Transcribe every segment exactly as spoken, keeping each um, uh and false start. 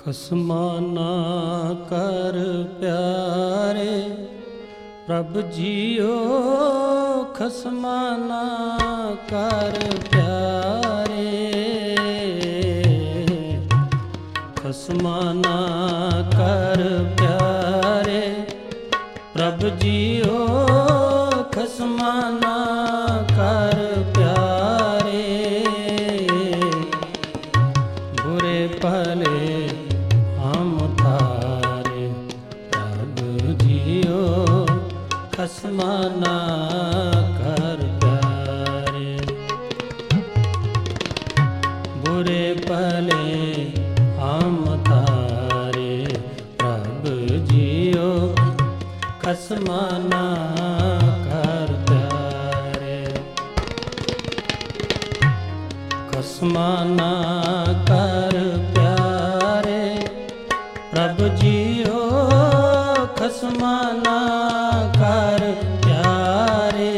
खसमाना कर प्यारे प्रभु जियो, खसमाना कर प्यारे, खसमाना कर प्यारे प्रभु जियो, खसमाना कर प्यारे, बुरे भले हम थारे प्रभु जियो, खसमाना कर प्यारे, बुरे भले हम थारे प्रभु जियो, खसमाना कर प्यारे, खसमाना कर प्यारे प्रभु जियो, खसमाना कर प्यारे,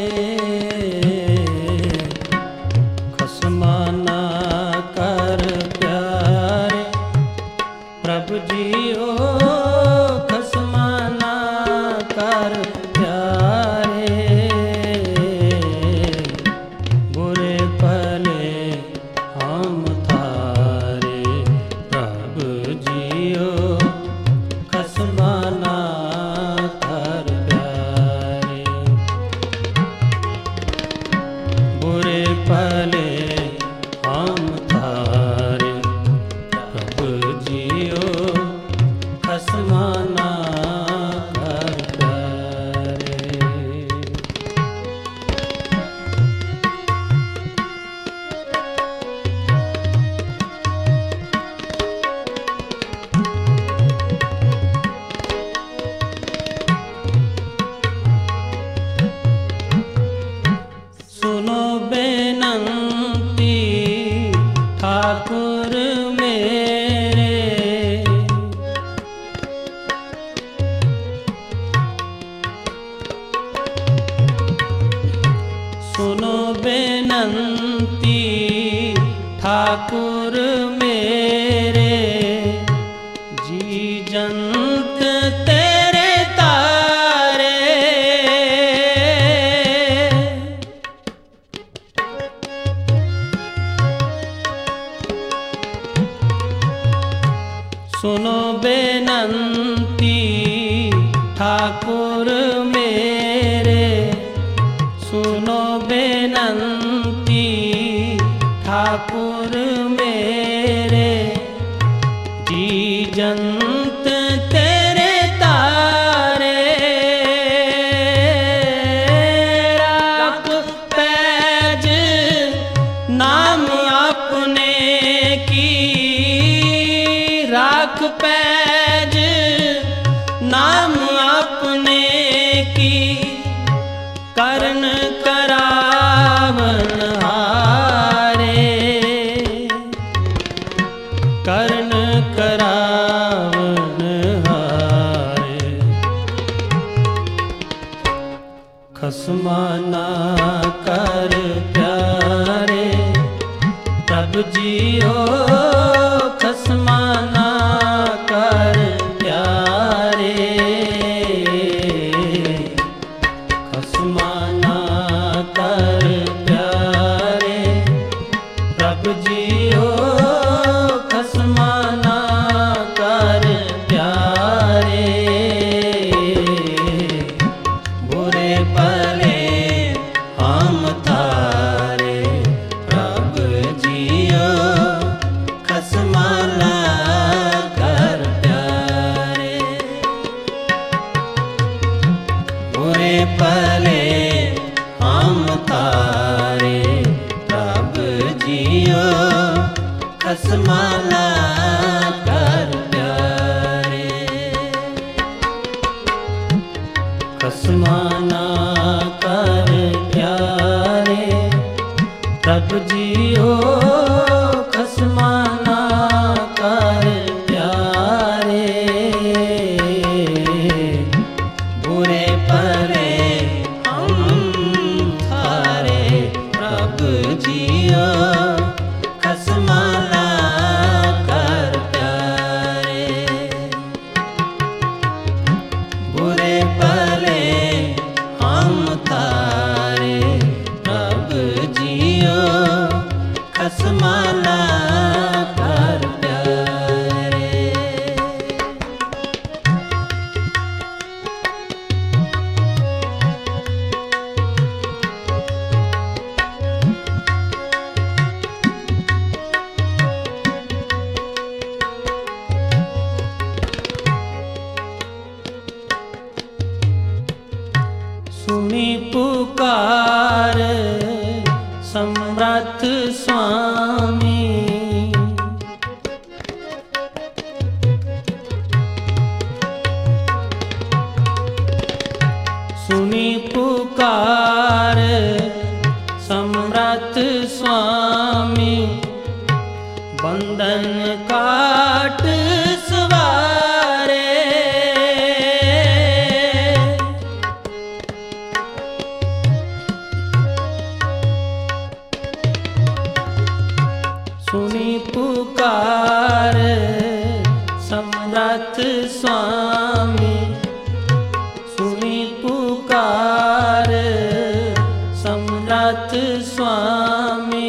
खसमाना कर प्यारे प्रभु जियो, खसमाना कर प्यारे, बुरे भले हम थारे प्रभु जियो, खसमाना कर प्यारे, बुरे भले हम थारे प्रभु जियो, खसमाना कर प्यारे। सुनो बेनंती ठाकुर मेरे, सुनो बेनंती ठाकुर मेरे, जी जंत तेरे तारे, सुनो बेनंती ठाकुर मेरे, सुनो बेनंती ठाकुर मेरे, जी जंत तेरे तारे, राख पैज नाम अपने की, राख पैज नाम अपने की, करन करावन हारे, करन करावन हारे, खसमाना कर प्यारे प्रभु जियो, खसमाना कर प्यारे, खसमाना कर प्यारे प्रभु जियो, खसमाना कर प्यारे, बुरे भले हम थारे प्रभु जियो, खसमाना कर प्यारे, बुरे भले हम थारे प्रभु जियो, खसमाना कर प्यारे, खसमाना कर प्यारे प्रभु जियो, खसमाना कर प्यारे, बुरे भले हम थारे प्रभु जियो, खसमाना कर प्यारे, खसमाना कर प्यारे। सुनी पुकार समर्थ स्वामी, सुनी पुकार समर्थ स्वामी, बंधन काट सवारे। सुनी पुकार समर्थ स्वामी, सुनी पुकार समर्थ स्वामी,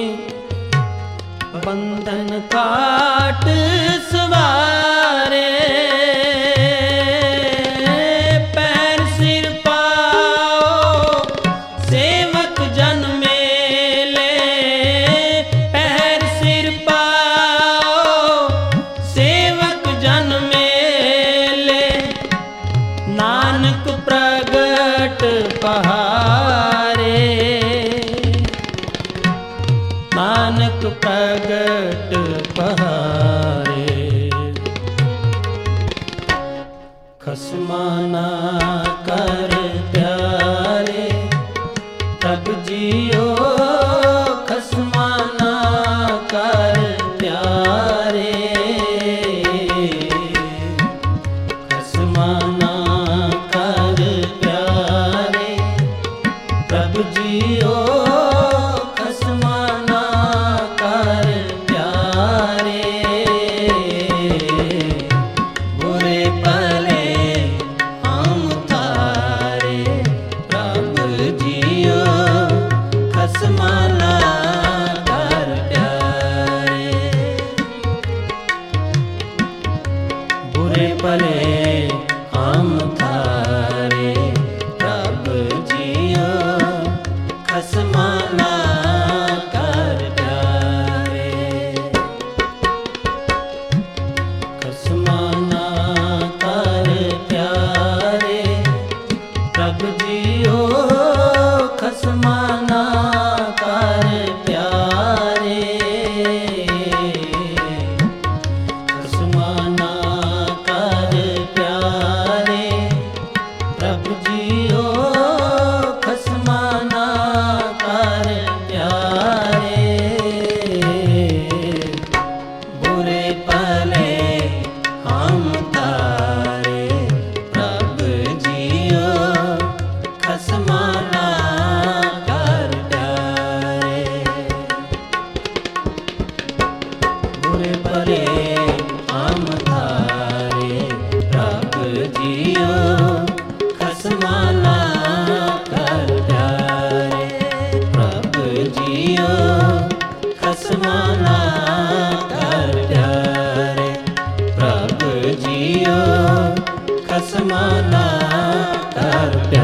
बंधन काट सवारे। पैर सिर पाओ सेवक जन मेले, पैर सिर पाओ सेवक जन मेले, नानक प्रगट पहारे, नानक प्रगट पहारे। खसमाना कर प्यारे प्रभु जियो, खसमाना कर प्यारे, खसमाना कर प्यारे प्रभु जियो, खसमाना कर प्यारे। बुरे भले हम थारे प्रभु जियो, खसमाना कर प्यारे। बुरे भले हम थारे प्रभु जियो, खसमाना कर प्यारे। खसमाना कर प्यारे प्रभु जियो, खसमाना कर प्यारे, खसमाना कर प्यारे प्रभु जियो, खसमाना कर प्यारे। बुरे भले हम तारे प्रभु जियो, खसमाना कर प्यारे। बुरे भले हम तारे प्रभु जियो, खसमाना कर प्यारे प्रभु जियो, खसमाना कर प्यारे प्रभु जियो, खसमाना कर प्यारे।